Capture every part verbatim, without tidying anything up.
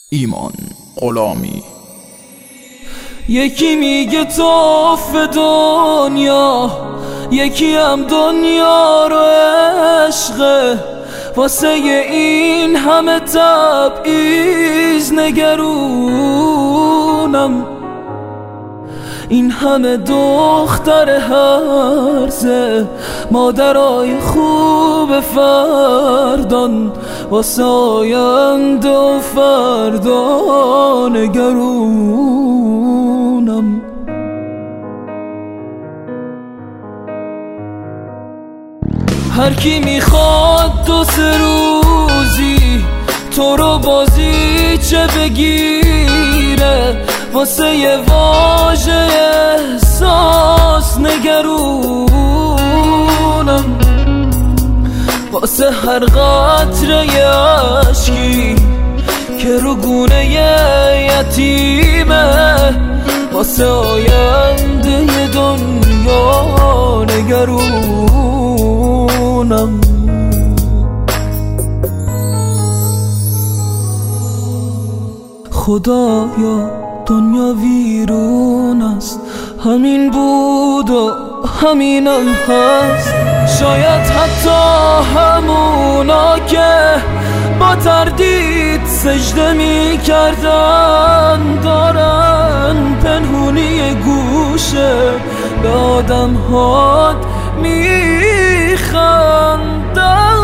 ایمان غلامی. یکی میگه توف دنیا، یکی هم دنیا رو عشقه، واسه این همه تبعیض نگرونم، این همه دختر هرزه، مادرای خوب فردان، واسه آینده و فردا نگرونم. هر کی میخواد دو سه روزی تو رو بازی چه بگیره، واسه یه واژه احساس نگرونم، واسه هر قطره عشقی که رو گونه یتیمه، واسه آینده دنیا نگرونم. خدایا دنیا ویرون است، همین بود و همینم هست، شاید حتی همونا که با تردید سجده می کردن دارن پنهونی گوشه به آدم هات می خندن.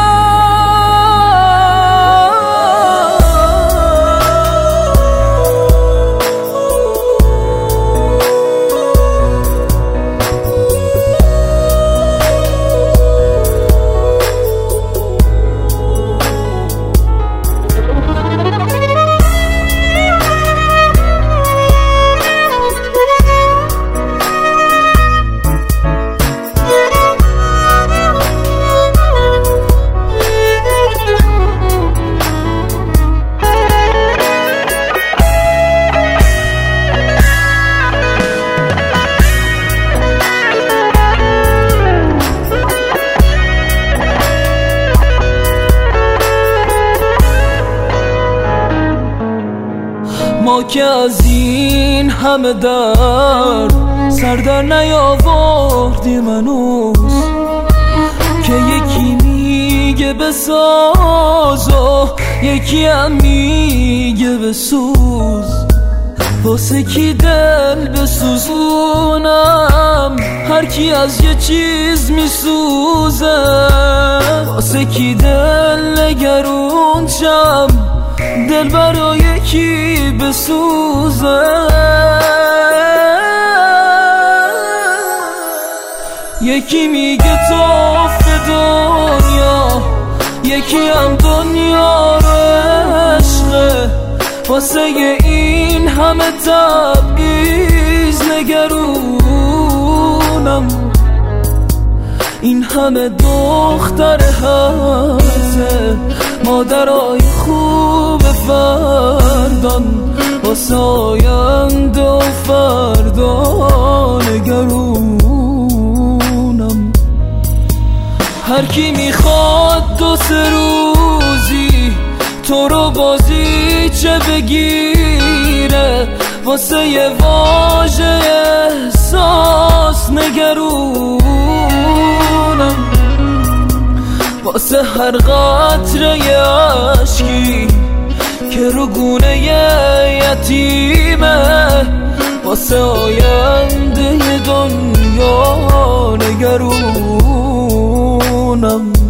ما که از این همه درد سر در نیاوردیم هنوز، که یکی میگه بساز و یکی هم میگه بسوز، واسه کی دل بسوزونم، هر کی از یه چیز میسوزه، واسه کی دل نگرون شم، دل برای کی بسوزه. یکی میگه توف دنیا، یکی هم دنیا رو عشقه، واسه این همه تبعیض نگرونم، این همه دختر هرزه، مادرای خوب فردان، واسه آینده و فردا نگرونم. هر کی میخواد دو سه روزی تو رو بازی چه بگیره، واسه یه واژه احساس نگرونم، واسه هر قطره عشقی که رو گونه یتیمه، واسه آینده دنیا نگرونم.